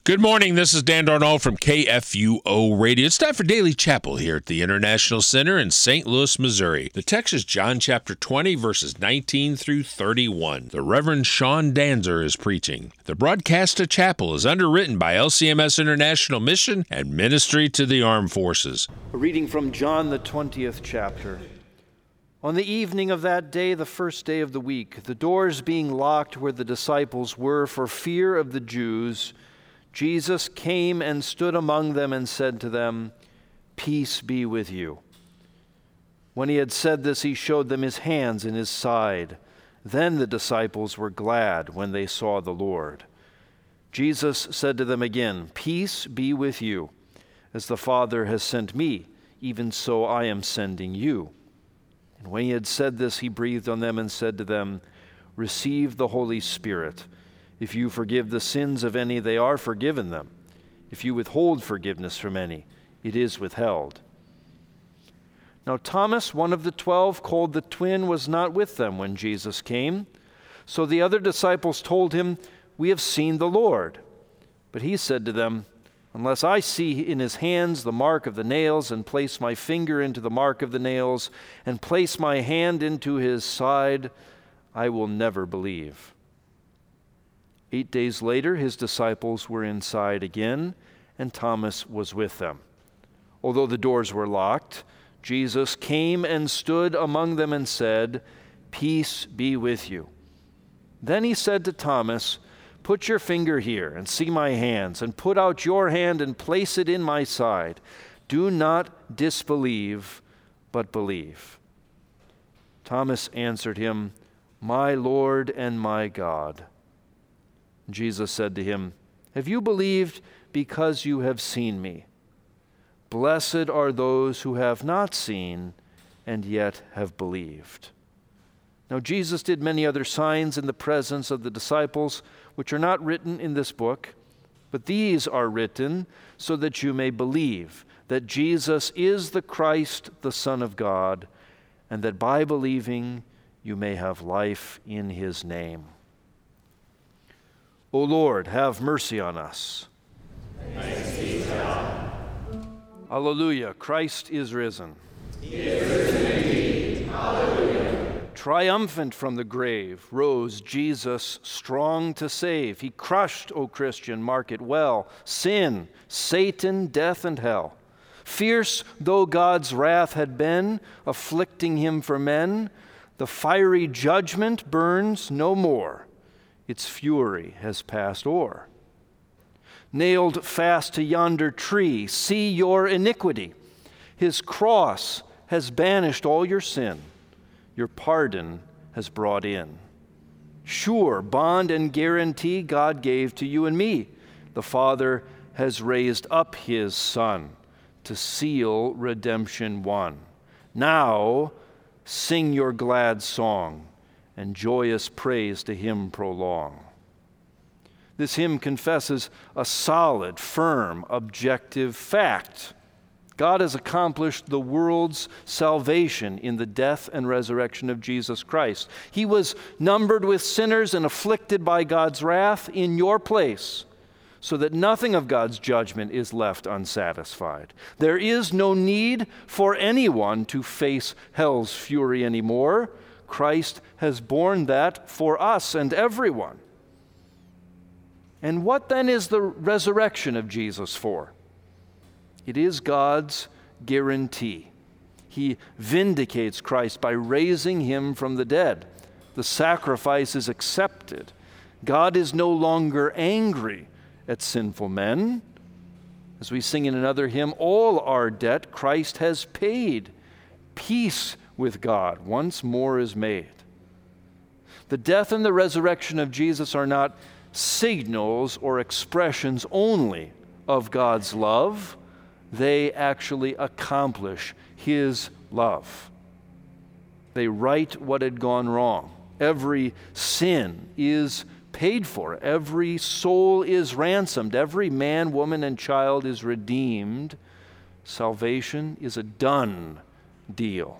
Good morning. This is Dan Darnall from KFUO Radio. It's time for Daily Chapel here at the International Center in St. Louis, Missouri. The text is John chapter 20, verses 19 through 31. The Reverend Sean Danzer is preaching. The broadcast of chapel is underwritten by LCMS International Mission and Ministry to the Armed Forces. A reading from John, the 20th chapter. On the evening of that day, the first day of the week, the doors being locked where the disciples were for fear of the Jews, Jesus came and stood among them and said to them, "Peace be with you." When he had said this, he showed them his hands and his side. Then the disciples were glad when they saw the Lord. Jesus said to them again, "Peace be with you. As the Father has sent me, even so I am sending you." And when he had said this, he breathed on them and said to them, "Receive the Holy Spirit. If you forgive the sins of any, they are forgiven them. If you withhold forgiveness from any, it is withheld." Now Thomas, one of the 12, called the twin, was not with them when Jesus came. So the other disciples told him, "We have seen the Lord." But he said to them, "Unless I see in his hands the mark of the nails, and place my finger into the mark of the nails, and place my hand into his side, I will never believe." 8 days later, his disciples were inside again, and Thomas was with them. Although the doors were locked, Jesus came and stood among them and said, "Peace be with you." Then he said to Thomas, "Put your finger here and see my hands, and put out your hand and place it in my side. Do not disbelieve, but believe." Thomas answered him, "My Lord and my God." Jesus said to him, "Have you believed because you have seen me? Blessed are those who have not seen and yet have believed." Now Jesus did many other signs in the presence of the disciples, which are not written in this book, but these are written so that you may believe that Jesus is the Christ, the Son of God, and that by believing you may have life in his name. O Lord, have mercy on us. Thanks be to God. Alleluia, Christ is risen. He is risen indeed. Alleluia. Triumphant from the grave rose Jesus, strong to save. He crushed, O Christian, mark it well, sin, Satan, death, and hell. Fierce though God's wrath had been, afflicting him for men, the fiery judgment burns no more. Its fury has passed o'er. Nailed fast to yonder tree, see your iniquity. His cross has banished all your sin. Your pardon has brought in. Sure bond and guarantee God gave to you and me. The Father has raised up his Son to seal redemption won. Now sing your glad song, and joyous praise to him prolong. This hymn confesses a solid, firm, objective fact. God has accomplished the world's salvation in the death and resurrection of Jesus Christ. He was numbered with sinners and afflicted by God's wrath in your place, so that nothing of God's judgment is left unsatisfied. There is no need for anyone to face hell's fury anymore. Christ has borne that for us and everyone. And what then is the resurrection of Jesus for? It is God's guarantee. He vindicates Christ by raising him from the dead. The sacrifice is accepted. God is no longer angry at sinful men. As we sing in another hymn, all our debt Christ has paid. Peace with God once more is made. The death and the resurrection of Jesus are not signals or expressions only of God's love. They actually accomplish his love. They right what had gone wrong. Every sin is paid for. Every soul is ransomed. Every man, woman, and child is redeemed. Salvation is a done deal.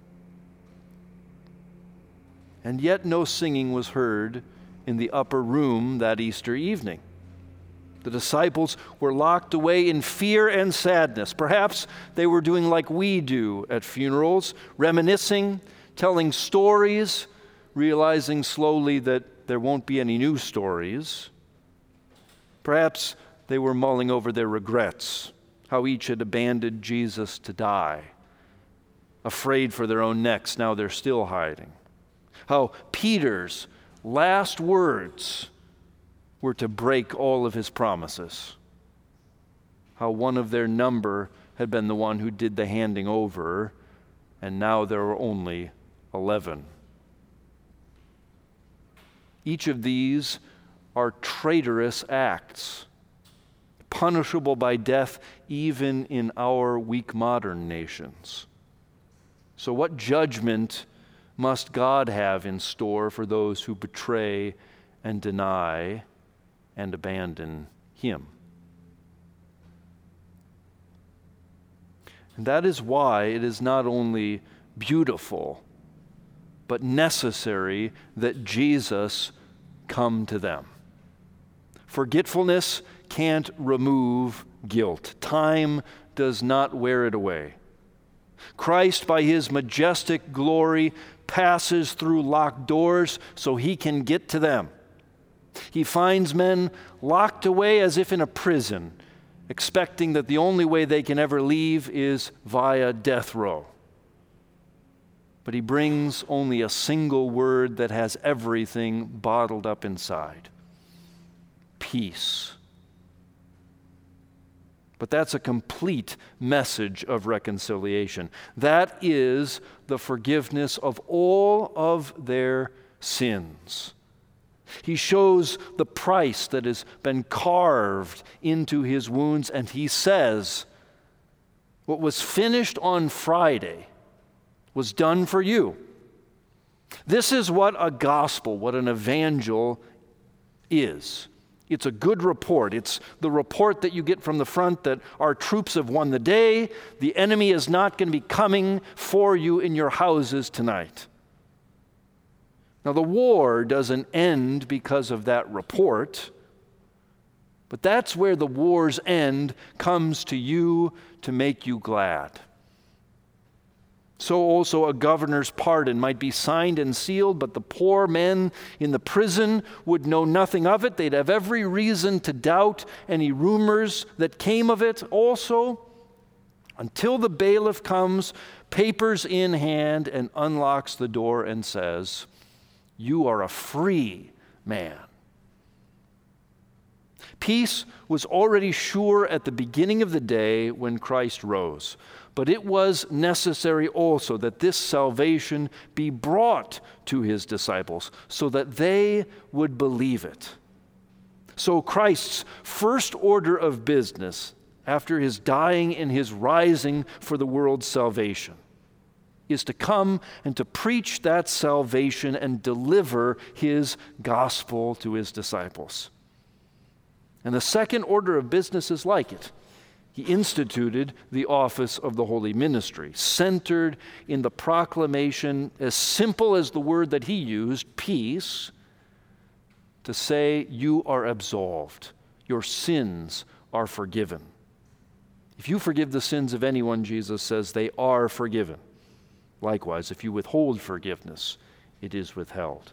And yet no singing was heard in the upper room that Easter evening. The disciples were locked away in fear and sadness. Perhaps they were doing like we do at funerals, reminiscing, telling stories, realizing slowly that there won't be any new stories. Perhaps they were mulling over their regrets, how each had abandoned Jesus to die. Afraid for their own necks, now they're still hiding. How Peter's last words were to break all of his promises. How one of their number had been the one who did the handing over, and now there were only 11. Each of these are traitorous acts, punishable by death even in our weak modern nations. So what judgment must God have in store for those who betray and deny and abandon Him? And that is why it is not only beautiful, but necessary that Jesus come to them. Forgetfulness can't remove guilt. Time does not wear it away. Christ, by His majestic glory, passes through locked doors so He can get to them. He finds men locked away as if in a prison, expecting that the only way they can ever leave is via death row. But He brings only a single word that has everything bottled up inside: peace. But that's a complete message of reconciliation. That is the forgiveness of all of their sins. He shows the price that has been carved into His wounds, and He says, what was finished on Friday was done for you. This is what a gospel, what an evangel is. It's a good report. It's the report that you get from the front that our troops have won the day. The enemy is not going to be coming for you in your houses tonight. Now, the war doesn't end because of that report, but that's where the war's end comes to you to make you glad. So also a governor's pardon might be signed and sealed, but the poor men in the prison would know nothing of it. They'd have every reason to doubt any rumors that came of it also, until the bailiff comes, papers in hand, and unlocks the door and says, "You are a free man." Peace was already sure at the beginning of the day when Christ rose. But it was necessary also that this salvation be brought to His disciples so that they would believe it. So Christ's first order of business after His dying and His rising for the world's salvation is to come and to preach that salvation and deliver His gospel to His disciples. And the second order of business is like it. He instituted the office of the holy ministry, centered in the proclamation, as simple as the word that He used, peace, to say, you are absolved, your sins are forgiven. If you forgive the sins of anyone, Jesus says, they are forgiven. Likewise, if you withhold forgiveness, it is withheld.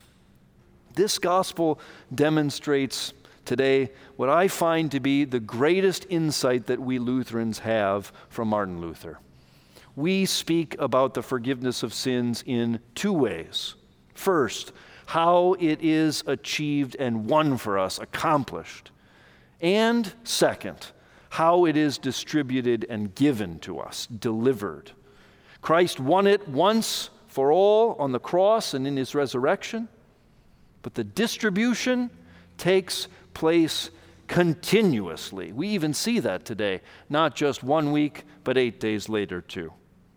This gospel demonstrates today what I find to be the greatest insight that we Lutherans have from Martin Luther. We speak about the forgiveness of sins in two ways. First, how it is achieved and won for us, accomplished. And second, how it is distributed and given to us, delivered. Christ won it once for all on the cross and in His resurrection, but the distribution takes place continuously. We even see that today, not just 1 week, but 8 days later too.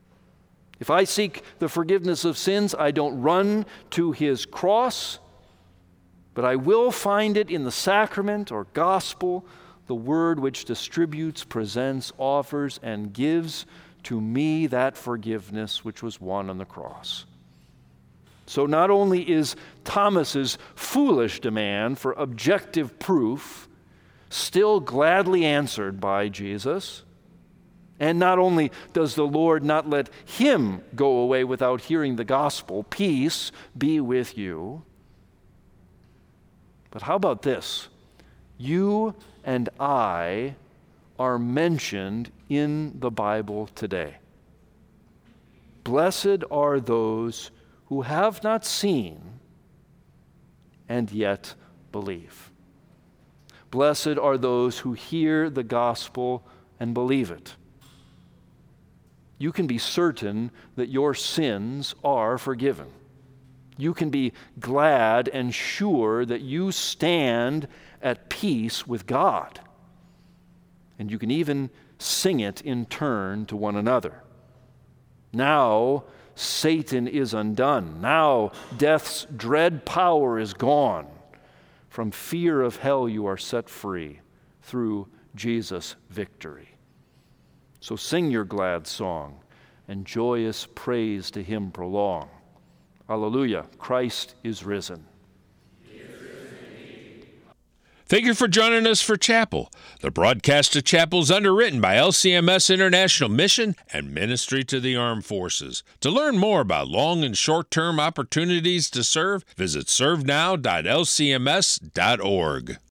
If I seek the forgiveness of sins, I don't run to His cross, but I will find it in the sacrament or gospel, the word which distributes, presents, offers, and gives to me that forgiveness which was won on the cross. So not only is Thomas's foolish demand for objective proof still gladly answered by Jesus. And not only does the Lord not let him go away without hearing the gospel, peace be with you. But how about this? You and I are mentioned in the Bible today. Blessed are those who have not seen and yet believe. Blessed are those who hear the gospel and believe it. You can be certain that your sins are forgiven. You can be glad and sure that you stand at peace with God. And you can even sing it in turn to one another. Now Satan is undone. Now death's dread power is gone. From fear of hell you are set free through Jesus' victory. So sing your glad song and joyous praise to him prolong. Hallelujah, Christ is risen. Thank you for joining us for Chapel. The broadcast of Chapel is underwritten by LCMS International Mission and Ministry to the Armed Forces. To learn more about long and short-term opportunities to serve, visit servenow.lcms.org.